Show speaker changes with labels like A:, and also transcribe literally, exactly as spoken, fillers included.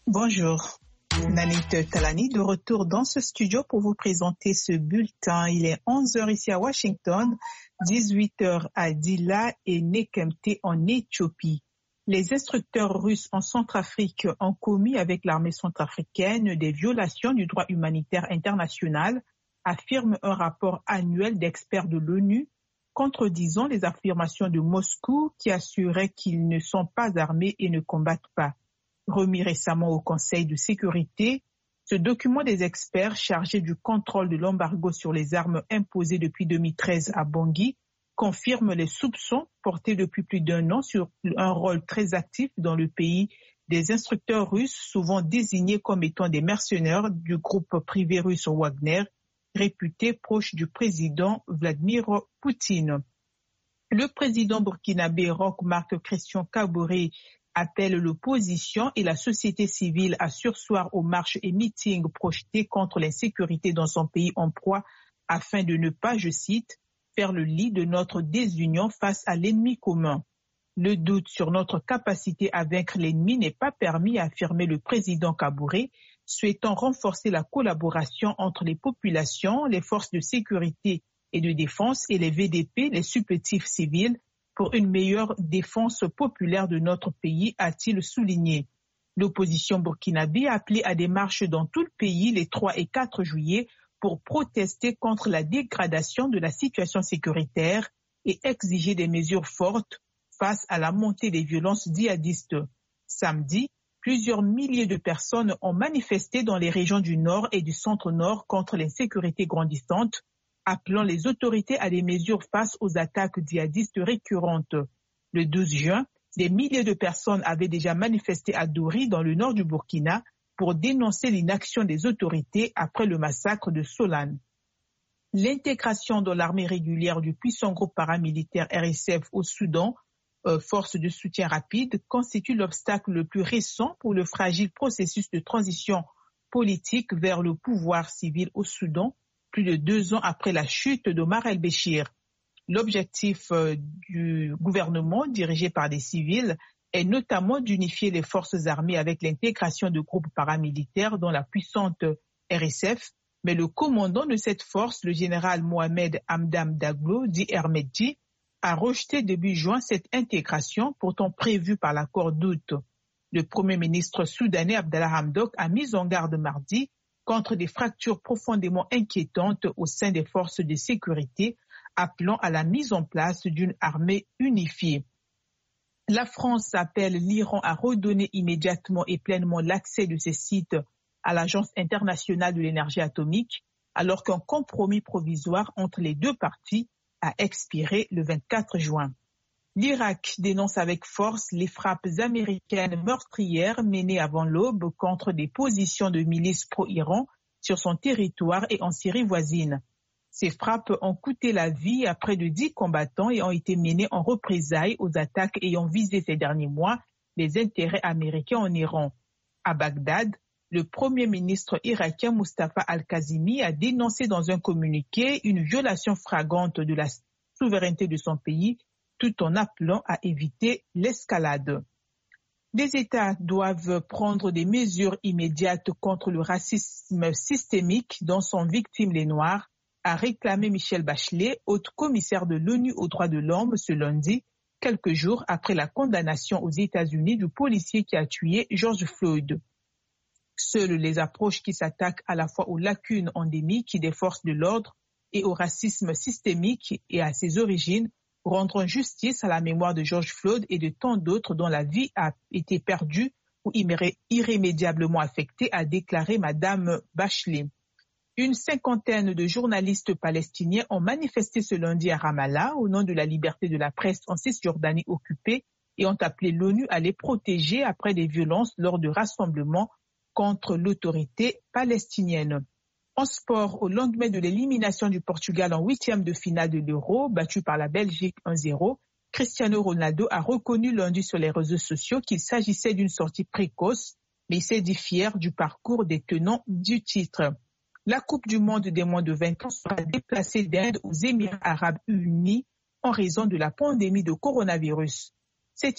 A: Bonjour, Nanit Talani de retour dans ce studio pour vous présenter ce bulletin. Il est onze heures ici à Washington, dix-huit heures à Dila et Nekemte en Éthiopie. Les instructeurs russes en Centrafrique ont commis avec l'armée centrafricaine des violations du droit humanitaire international, affirme un rapport annuel d'experts de l'ONU, contredisant les affirmations de Moscou qui assuraient qu'ils ne sont pas armés et ne combattent pas. Remis récemment au Conseil de sécurité, ce document des experts chargé du contrôle de l'embargo sur les armes imposé depuis deux mille treize à Bangui confirme les soupçons portés depuis plus d'un an sur un rôle très actif dans le pays des instructeurs russes, souvent désignés comme étant des mercenaires du groupe privé russe Wagner, réputé proche du président Vladimir Poutine. Le président burkinabé Roch Marc Christian Kaboré appelle l'opposition et la société civile à surseoir aux marches et meetings projetés contre l'insécurité dans son pays en proie afin de ne pas, je cite, faire le lit de notre désunion face à l'ennemi commun. Le doute sur notre capacité à vaincre l'ennemi n'est pas permis, a affirmé le président Kaboré, souhaitant renforcer la collaboration entre les populations, les forces de sécurité et de défense et les V D P, les supplétifs civils, pour une meilleure défense populaire de notre pays, a-t-il souligné. L'opposition burkinabé a appelé à des marches dans tout le pays les trois et quatre juillet pour protester contre la dégradation de la situation sécuritaire et exiger des mesures fortes face à la montée des violences djihadistes. Samedi, plusieurs milliers de personnes ont manifesté dans les régions du Nord et du Centre-Nord contre l'insécurité grandissante, appelant les autorités à des mesures face aux attaques djihadistes récurrentes. Le douze juin, des milliers de personnes avaient déjà manifesté à Douri, dans le nord du Burkina, pour dénoncer l'inaction des autorités après le massacre de Solane. L'intégration dans l'armée régulière du puissant groupe paramilitaire R S F au Soudan, euh, force de soutien rapide, constitue l'obstacle le plus récent pour le fragile processus de transition politique vers le pouvoir civil au Soudan, plus de deux ans après la chute d'Omar el-Béchir. L'objectif euh, du gouvernement, dirigé par des civils, est notamment d'unifier les forces armées avec l'intégration de groupes paramilitaires dont la puissante R S F, mais le commandant de cette force, le général Mohamed Hamdam Daglo, dit Hermedji, a rejeté début juin cette intégration, pourtant prévue par l'accord d'août. Le premier ministre soudanais Abdallah Hamdok a mis en garde mardi contre des fractures profondément inquiétantes au sein des forces de sécurité, appelant à la mise en place d'une armée unifiée. La France appelle l'Iran à redonner immédiatement et pleinement l'accès de ses sites à l'Agence internationale de l'énergie atomique, alors qu'un compromis provisoire entre les deux parties a expiré le vingt-quatre juin. L'Irak dénonce avec force les frappes américaines meurtrières menées avant l'aube contre des positions de milices pro-Iran sur son territoire et en Syrie voisine. Ces frappes ont coûté la vie à près de dix combattants et ont été menées en représailles aux attaques ayant visé ces derniers mois les intérêts américains en Iran. À Bagdad, le premier ministre irakien Mustafa al-Kazimi a dénoncé dans un communiqué une violation flagrante de la souveraineté de son pays, tout en appelant à éviter l'escalade. Les États doivent prendre des mesures immédiates contre le racisme systémique dont sont victimes les Noirs, a réclamé Michelle Bachelet, haute commissaire de l'ONU aux droits de l'homme, ce lundi, quelques jours après la condamnation aux États-Unis du policier qui a tué George Floyd. Seules les approches qui s'attaquent à la fois aux lacunes endémiques des forces de l'ordre et au racisme systémique et à ses origines rendront justice à la mémoire de George Floyd et de tant d'autres dont la vie a été perdue ou irrémédiablement affectée, a déclaré Madame Bachelet. Une cinquantaine de journalistes palestiniens ont manifesté ce lundi à Ramallah au nom de la liberté de la presse en Cisjordanie occupée et ont appelé l'ONU à les protéger après des violences lors de rassemblements contre l'autorité palestinienne. En sport, au lendemain de l'élimination du Portugal en huitième de finale de l'Euro, battu par la Belgique un zéro, Cristiano Ronaldo a reconnu lundi sur les réseaux sociaux qu'il s'agissait d'une sortie précoce, mais il s'est dit fier du parcours des tenants du titre. La Coupe du monde des moins de vingt ans sera déplacée d'Inde aux Émirats arabes unis en raison de la pandémie de coronavirus.